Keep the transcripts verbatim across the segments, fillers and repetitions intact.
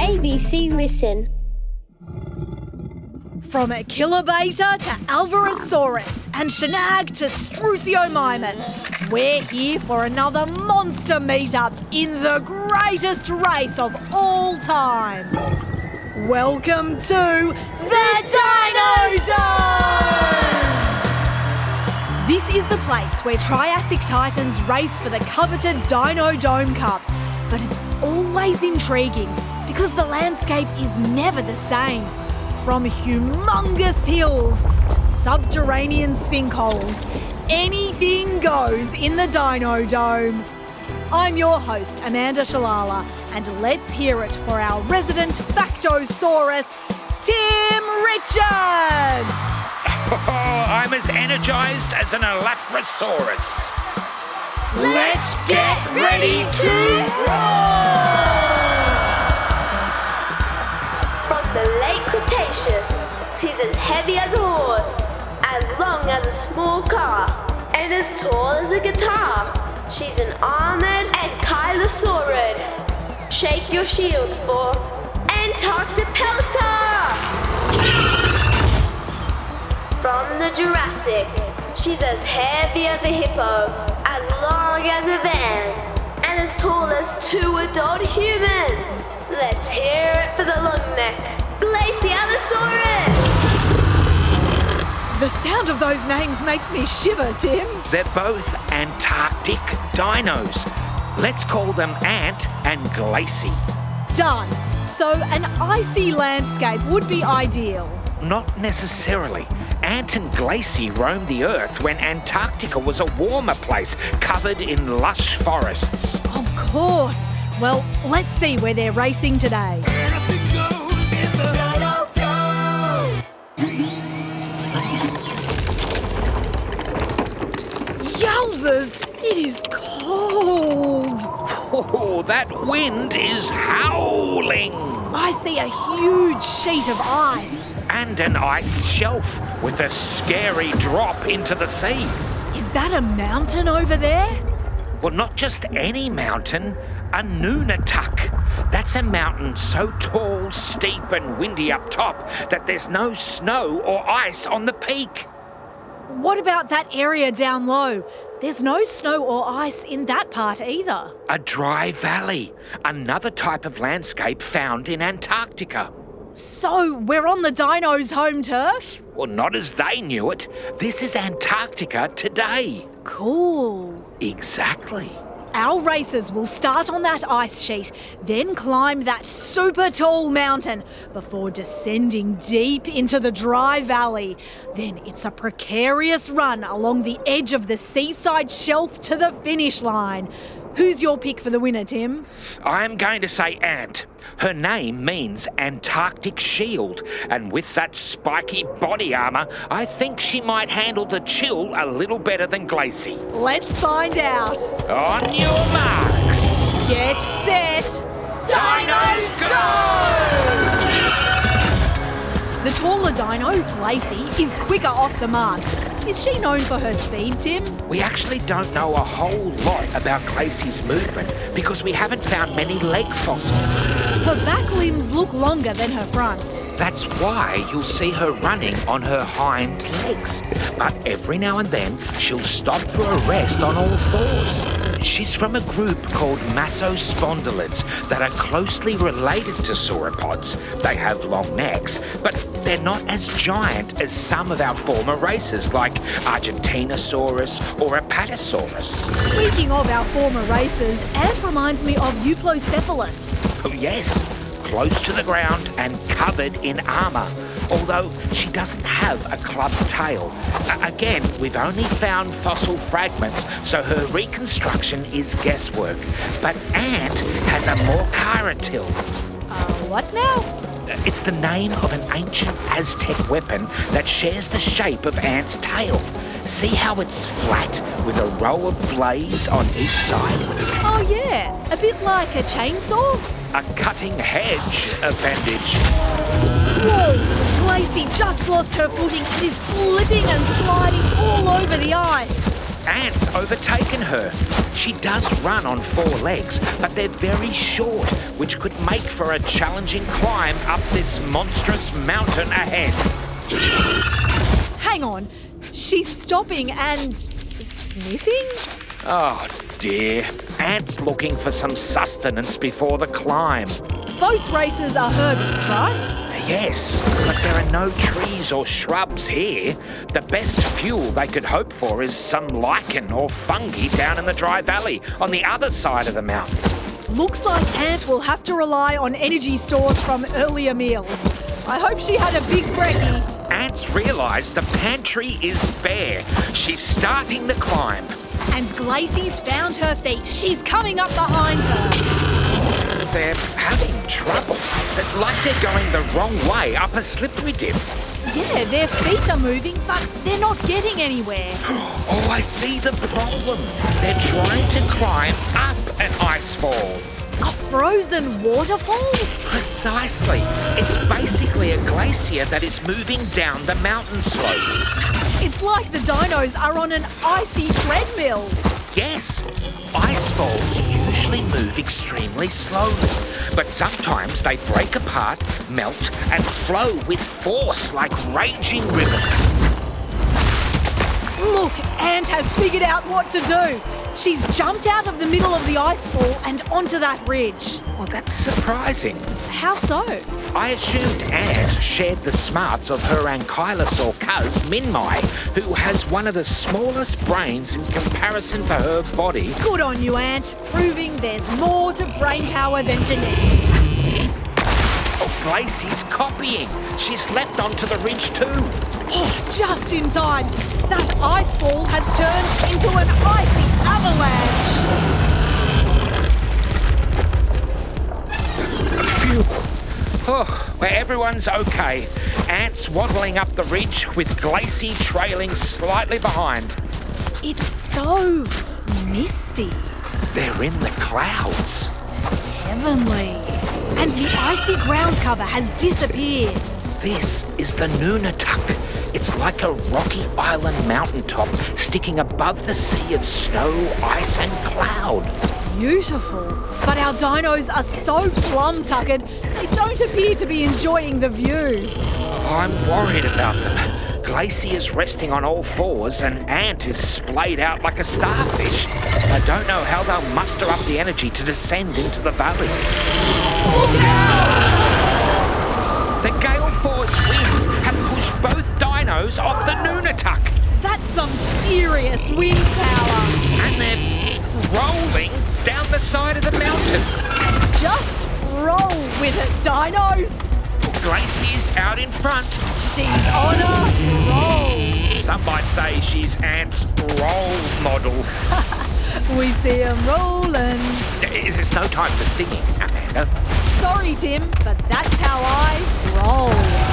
A B C Listen. From Achillobata to Alvarezsaurus and Shenag to Struthiomimus, we're here for another monster meetup in the greatest race of all time. Welcome to the Dino Dome! This is the place where Triassic Titans race for the coveted Dino Dome Cup. But it's always intriguing because the landscape is never the same. From humongous hills to subterranean sinkholes, anything goes in the Dino Dome. I'm your host, Amanda Shalala, and let's hear it for our resident Factosaurus, Tim Richards! Oh, I'm as energised as an Elaphrosaurus. Let's get ready to roar! From the late Cretaceous, she's as heavy as a horse, as long as a small car, and as tall as a guitar. She's an armoured ankylosaurid. Shake your shields for Antarctopelta! From the Jurassic, she's as heavy as a hippo, as long as a van, and as tall as two adult humans. Let's hear it for the long neck, Glacialosaurus! The sound of those names makes me shiver, Tim. They're both Antarctic dinos. Let's call them Ant and Glacie. Done. So an icy landscape would be ideal. Not necessarily. Ant and Glacie roamed the Earth when Antarctica was a warmer place, covered in lush forests. Of course. Well, let's see where they're racing today. Anything goes in the Dino Dome. Yowzers! It is cold. Oh, that wind is howling. I see a huge sheet of ice. And an ice shelf with a scary drop into the sea. Is that a mountain over there? Well, not just any mountain, a Nunatak. That's a mountain so tall, steep and windy up top that there's no snow or ice on the peak. What about that area down low? There's no snow or ice in that part either. A dry valley, another type of landscape found in Antarctica. So we're on the dinos' home turf? Well, not as they knew it. This is Antarctica today. Cool. Exactly. Our racers will start on that ice sheet, then climb that super tall mountain before descending deep into the dry valley. Then it's a precarious run along the edge of the seaside shelf to the finish line. Who's your pick for the winner, Tim? I'm going to say Ant. Her name means Antarctic Shield, and with that spiky body armour, I think she might handle the chill a little better than Glacie. Let's find out. On your marks. Get set. Dinos go! The taller dino, Glacie, is quicker off the mark. Is she known for her speed, Tim? We actually don't know a whole lot about Glacie's movement because we haven't found many leg fossils. Her back limbs look longer than her front. That's why you'll see her running on her hind legs. But every now and then, she'll stop for a rest on all fours. She's from a group called Massospondylids that are closely related to sauropods. They have long necks, but they're not as giant as some of our former races like Argentinosaurus or Apatosaurus. Speaking of our former races, Ant reminds me of Euplocephalus. Oh yes, close to the ground and covered in armour, although she doesn't have a clubbed tail. Uh, again, we've only found fossil fragments, so her reconstruction is guesswork. But Ant has a Morcaratil. Uh, what now? It's the name of an ancient Aztec weapon that shares the shape of Ant's tail. See how it's flat with a row of blades on each side? Oh yeah, a bit like a chainsaw? A cutting hedge appendage. Whoa! Glacie just lost her footing and is slipping and sliding all over the ice. Ant's overtaken her. She does run on four legs, but they're very short, which could make for a challenging climb up this monstrous mountain ahead. Hang on. She's stopping and sniffing? Oh dear. Ant's looking for some sustenance before the climb. Both races are herbies, right? Yes, but there are no trees or shrubs here. The best fuel they could hope for is some lichen or fungi down in the dry valley on the other side of the mountain. Looks like Ant will have to rely on energy stores from earlier meals. I hope she had a big brekkie. Ant's realised the pantry is bare. She's starting the climb. And Glacey's found her feet. She's coming up behind her. They're having trouble. It's like they're going the wrong way up a slippery dip. Yeah, their feet are moving, but they're not getting anywhere. Oh, I see the problem. They're trying to climb up an ice fall. A frozen waterfall? Precisely. It's basically a glacier that is moving down the mountain slope. It's like the dinos are on an icy treadmill. Yes, ice falls usually move extremely slowly, but sometimes they break apart, melt, and flow with force like raging rivers. Look, Ant has figured out what to do. She's jumped out of the middle of the ice fall and onto that ridge. Well, that's surprising. How so? I assumed Ant shared the smarts of her ankylosaur cuz, Minmai, who has one of the smallest brains in comparison to her body. Good on you, Ant, proving there's more to brain power than genetics. Oh, Glacey's copying. She's leapt onto the ridge too. Oh, just in time. That ice fall has turned into an icy avalanche. Phew. Oh, well, everyone's okay. Ant's waddling up the ridge with Glacey trailing slightly behind. It's so misty. They're in the clouds. Heavenly. And the icy ground cover has disappeared. This is the Nunatak. It's like a rocky island mountaintop sticking above the sea of snow, ice and cloud. Beautiful. But our dinos are so plum-tuckered, they don't appear to be enjoying the view. I'm worried about them. Glacey is resting on all fours and Ant is splayed out like a starfish. I don't know how they'll muster up the energy to descend into the valley. Look out! The gale force winds have pushed both dinos off the Nunatak. That's some serious wind power. And they're rolling down the side of the mountain. Just roll with it, dinos. Glacey's out in front. She's on a roll. Some might say she's Ant's role model. We see 'em rolling. There's no time for singing, Amanda. Sorry, Tim, but that's how I roll.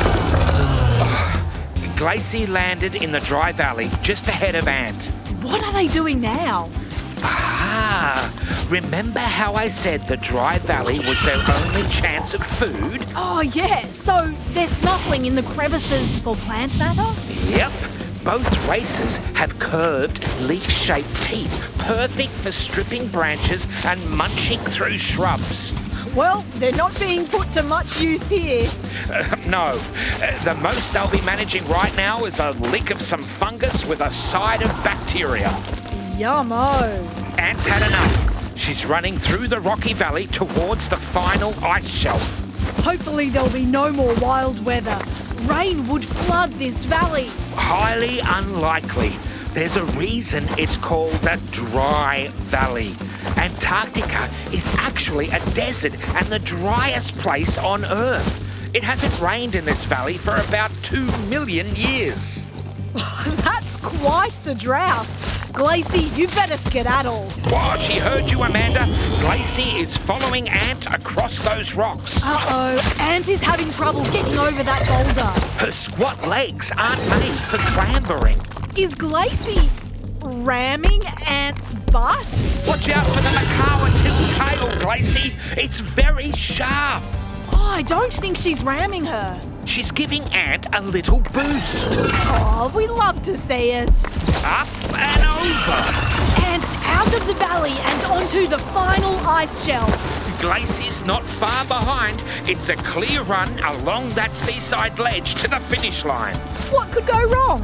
Glacey landed in the dry valley just ahead of Ant. What are they doing now? Ah, remember how I said the dry valley was their only chance of food? Oh, yeah, so they're snuffling in the crevices for plant matter? Yep. Both races have curved, leaf-shaped teeth, perfect for stripping branches and munching through shrubs. Well, they're not being put to much use here. Uh, no. Uh, the most they'll be managing right now is a lick of some fungus with a side of bacteria. Yummo. Ant's had enough. She's running through the rocky valley towards the final ice shelf. Hopefully there'll be no more wild weather. Rain would flood this valley. Highly unlikely. There's a reason it's called the Dry Valley. Antarctica is actually a desert and the driest place on Earth. It hasn't rained in this valley for about two million years. That's quite the drought. Glacey, you better skedaddle. Whoa, she heard you, Amanda. Glacey is following Ant across those rocks. Uh-oh, Ant is having trouble getting over that boulder. Her squat legs aren't made for clambering. Is Glacey ramming Ant's butt? Watch out for the Makawa till's tail, Glacey. It's very sharp. Oh, I don't think she's ramming her. She's giving Ant a little boost. Oh, we love to see it. Up and over. And out of the valley and onto the final ice shelf. Glacey's not far behind. It's a clear run along that seaside ledge to the finish line. What could go wrong?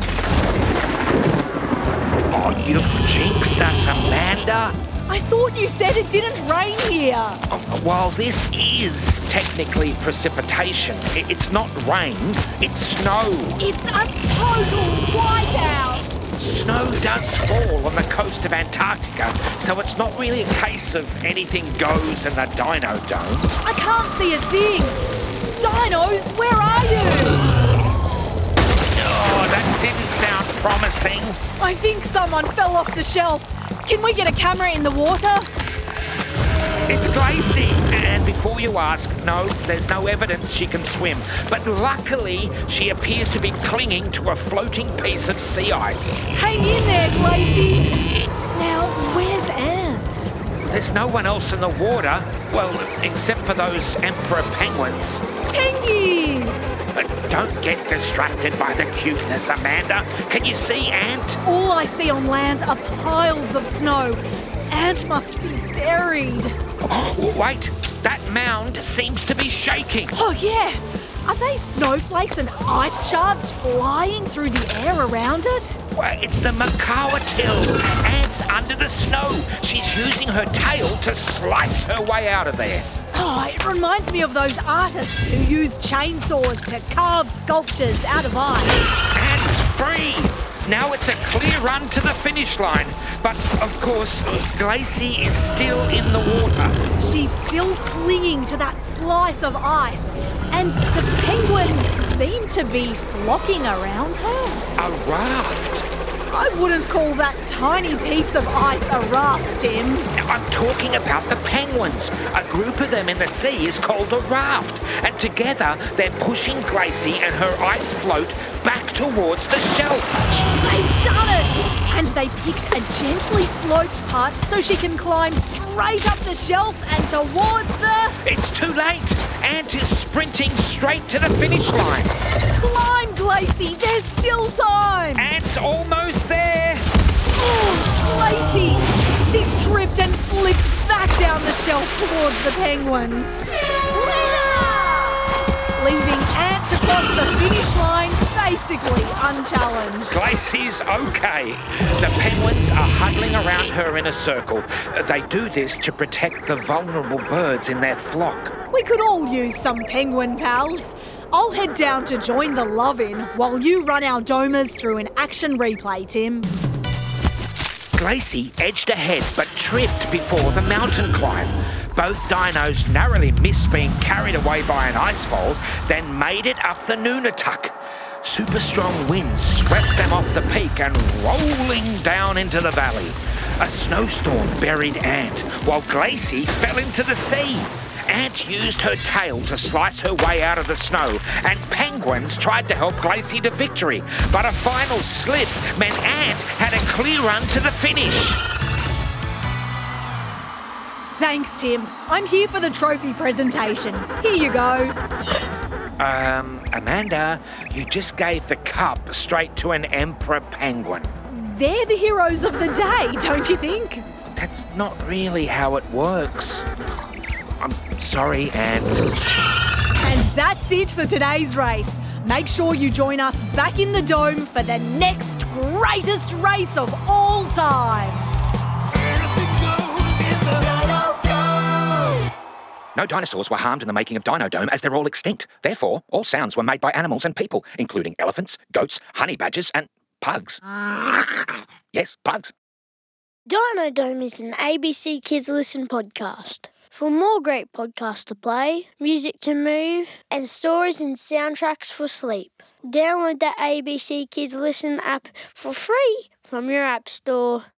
Oh, you've jinxed us, Amanda. I thought you said it didn't rain here. Oh, well, this is technically precipitation. I- It's not rain, it's snow. It's a total whiteout. Snow does fall on the coast of Antarctica, so it's not really a case of anything goes in the Dino Dome. I can't see a thing. Dinos, where are you? Oh, that didn't sound promising. I think someone fell off the shelf. Can we get a camera in the water? It's Glacey. And before you ask, no, there's no evidence she can swim. But luckily, she appears to be clinging to a floating piece of sea ice. Hang in there, Glacey. Now, where's Ant? There's no one else in the water, well, except for those emperor penguins. Pengies! But don't get distracted by the cuteness, Amanda. Can you see Ant? All I see on land are piles of snow. Ant must be buried. Oh, wait, that mound seems to be shaking. Oh, yeah. Are they snowflakes and ice shards flying through the air around it? Well, it's the Makawatil. Ant's under the snow. She's using her tail to slice her way out of there. Oh, it reminds me of those artists who use chainsaws to carve sculptures out of ice. Ant's free. Now it's a clear run to the finish line. But, of course, Glacey is still in the water. She's still clinging to that slice of ice, and the penguins seem to be flocking around her. A raft. I wouldn't call that tiny piece of ice a raft, Tim. I'm talking about the penguins. A group of them in the sea is called a raft. And together, they're pushing Glacey and her ice float back towards the shelf. They've done it! And they picked a gently sloped part so she can climb straight up the shelf and towards the... It's too late. Ant is sprinting straight to the finish line. Climb, Glacey! There's still time! Ant's almost there. Oh, Glacey! She's tripped and slipped back down the shelf towards the penguins. Leaving Ant to cross the finish line basically unchallenged. Glacey's okay. The penguins are huddling around her in a circle. They do this to protect the vulnerable birds in their flock. We could all use some penguin pals. I'll head down to join the love-in while you run our domers through an action replay, Tim. Glacey edged ahead but tripped before the mountain climb. Both dinos narrowly missed being carried away by an icefall, then made it up the Nunatak. Super strong winds swept them off the peak and rolling down into the valley. A snowstorm buried Ant, while Glacey fell into the sea. Ant used her tail to slice her way out of the snow, and penguins tried to help Glacey to victory. But a final slip meant Ant had a clear run to the finish. Thanks, Tim. I'm here for the trophy presentation. Here you go. Um, Amanda, you just gave the cup straight to an emperor penguin. They're the heroes of the day, don't you think? That's not really how it works. I'm sorry, Ant. And that's it for today's race. Make sure you join us back in the dome for the next greatest race of all time. Anything goes in the Dino Dome. No dinosaurs were harmed in the making of Dino Dome as they're all extinct. Therefore, all sounds were made by animals and people, including elephants, goats, honey badgers, and pugs. Yes, pugs. Dino Dome is an A B C Kids Listen podcast. For more great podcasts to play, music to move, and stories and soundtracks for sleep, download the A B C Kids Listen app for free from your app store.